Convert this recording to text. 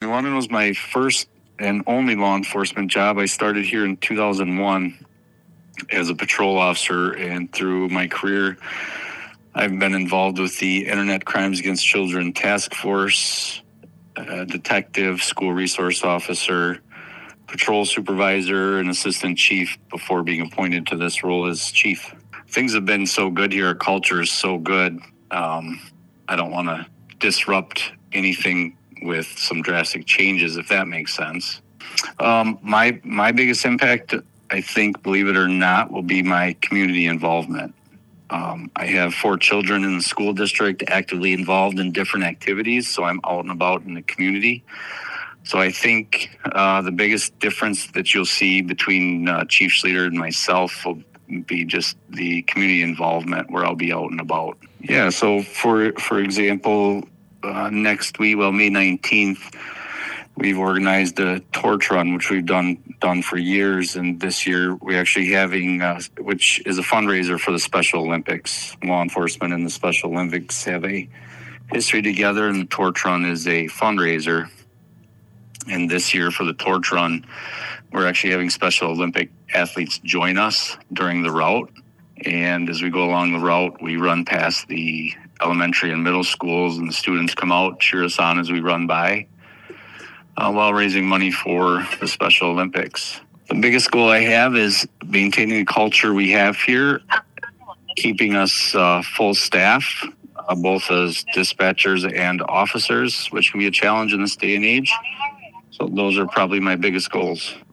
London was my first and only law enforcement job. I started here in 2001 as a patrol officer, and through my career, I've been involved with the Internet Crimes Against Children Task Force, detective, school resource officer, patrol supervisor, and assistant chief before being appointed to this role as chief. Things have been so good here. Our culture is so good. I don't want to disrupt anything with some drastic changes, if that makes sense. My biggest impact, I think, believe it or not, will be my community involvement. I have 4 children in the school district actively involved in different activities, so I'm out and about in the community. So I think the biggest difference that you'll see between Chief Schlueter and myself will be just the community involvement where I'll be out and about. Yeah, so for example, next week, May 19th, we've organized a torch run, which we've done for years. And this year we're actually having, which is a fundraiser for the Special Olympics. Law enforcement and the Special Olympics have a history together, and the torch run is a fundraiser. And this year for the torch run, we're actually having Special Olympic athletes join us during the route. And as we go along the route, we run past the elementary and middle schools, and the students come out, cheer us on as we run by, while raising money for the Special Olympics. The biggest goal I have is maintaining the culture we have here, keeping us full staff, both as dispatchers and officers, which can be a challenge in this day and age. So those are probably my biggest goals.